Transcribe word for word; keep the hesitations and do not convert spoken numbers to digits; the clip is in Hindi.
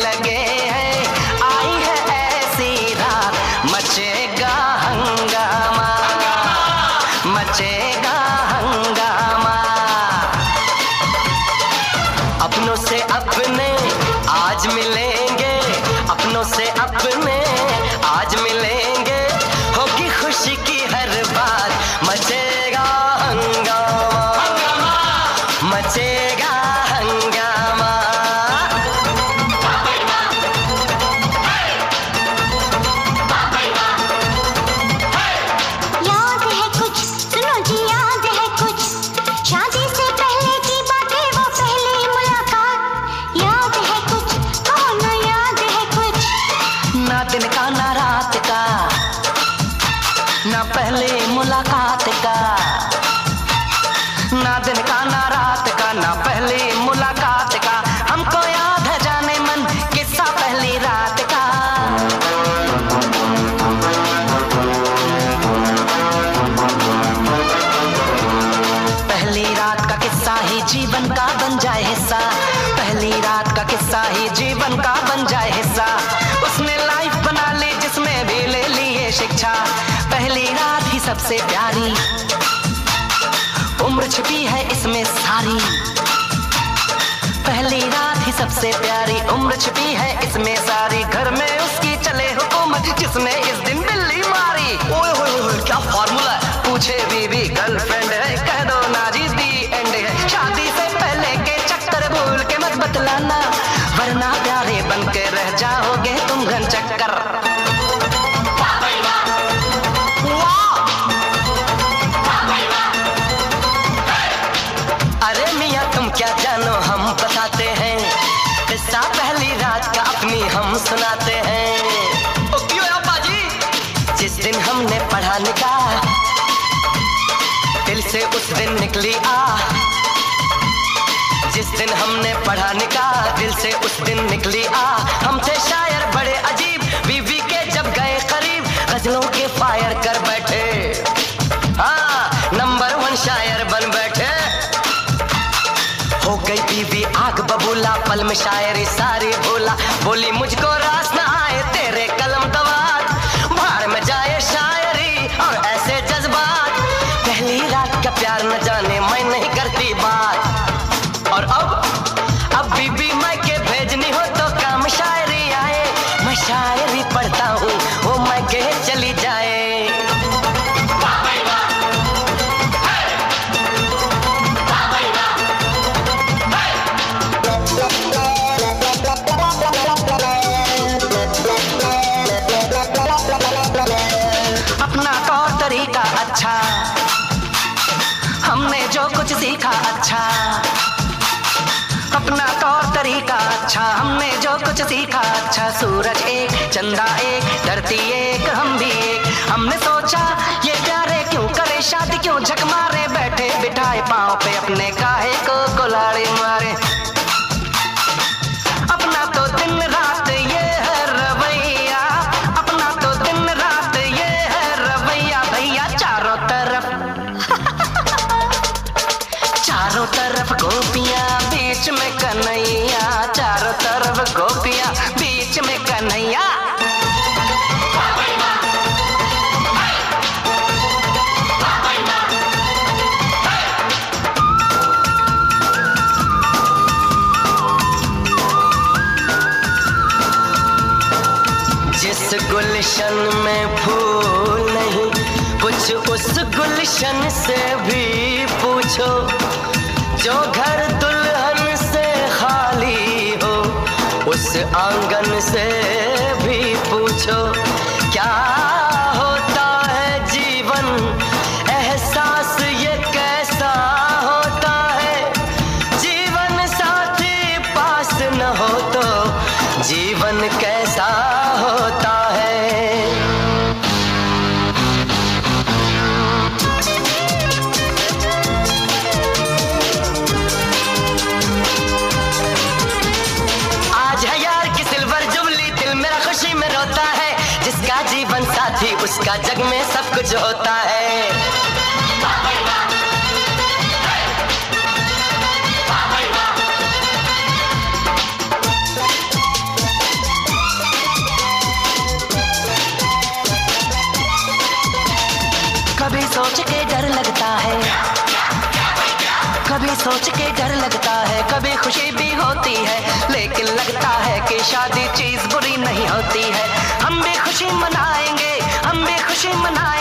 लगे हैं, आई है ऐसी रात, मचेगा हंगामा, मचेगा हंगामा। अपनों से अपने आज मिलेंगे, अपनों से अपने आज मिलेंगे, होगी खुशी की हर बात, मचेगा हंगामा, मचेगा हंगामा। याद है कुछ, सुनो जी याद है कुछ, शादी से पहले की बातें, वो पहली मुलाकात। याद है कुछ, कहो ना याद है कुछ, ना दिन का ना रात का, ना पहले मुलाकात का, ना दिन का ना रात का, ना पहली मुलाकात का। हमको याद है जाने मन किस्सा पहली रात का। पहली रात का किस्सा ही जीवन का बन जाए हिस्सा, पहली रात का किस्सा ही जीवन का बन जाए हिस्सा। उसने लाइफ बना ली जिसमें भी ले ली ये शिक्षा, पहली रात ही सबसे प्यारी, उम्र छिपी है इसमें सारी। पहली रात ही सबसे प्यारी, उम्र छिपी है इसमें सारी। घर में उसकी चले हुकूमत, जिसने इस दिन बिल्ली मारी। ओए होए होए क्या फार्मूला है, पूछे बीवी गर्लफ्रेंड है, कह दो ना जी दी एंड है। शादी से पहले के चक्कर भूल के मत बतलाना, वरना प्यारे बन के रह जाओगे तुम घन चक्कर। अरे मियाँ तुम क्या जानो हम बताते हैं, किस्सा पहली रात का अपनी हम सुनाते हैं। ओ क्यों अब्बा जी? जिस दिन हमने पढ़ा निकाह, दिल से उस दिन निकली आ। जिस दिन हमने पढ़ा निकाह, दिल से उस दिन निकली आ। हम थे शायर बड़े अजीब, बीवी के जब गए करीब, गजलों के फायर कर बैठे, हाँ नंबर वन शायर बन बैठे। हो गई बीवी आग बबूला, पल में शायरी सारी भूला। बोली मुझको रास न आए तेरे कलम दवात, भाड़ में जाए शायरी और ऐसे जज्बात। पहली रात का प्यार न जाने मैं नहीं करती बात। और अब अब बीबी मैं के भेजनी हो तो काम शायरी आए, मैं शायरी पढ़ता हूँ वो मैं के चली जाए। अपना तौर तरीका अच्छा, हमने जो कुछ सीखा अच्छा, अपना तौर तरीका अच्छा, हमने जो कुछ सीखा अच्छा। सूरज एक, चंदा एक, धरती एक, हम भी एक। हमने सोचा ये प्यारे क्यों करे शादी, क्यों झक मारे बैठे बिठाए पाँव पे अपने काहे को कुल्हाड़ी मारे। अपना तो दिन रात ये है रवैया, अपना तो दिन रात ये है रवैया। भैया चारों तरफ चारों तरफ गोपियां, बीच में कन्हैया, चारों तरफ गोपियां, बीच में कन्हैया। जिस गुलशन में फूल नहीं, कुछ उस गुलशन से भी पूछो। जो घर दुल्हन से खाली हो, उस आंगन से भी पूछो। क्या होता है जीवन, एहसास ये कैसा होता है। जीवन साथी पास न हो तो जीवन कैसा होता है। उसका जग में सब कुछ होता है। सोच के डर लगता है, कभी सोच के डर लगता है, कभी खुशी भी होती है, लेकिन लगता है कि शादी चीज बुरी नहीं होती है। हम भी खुशी मनाएंगे, हम भी खुशी मनाएंगे,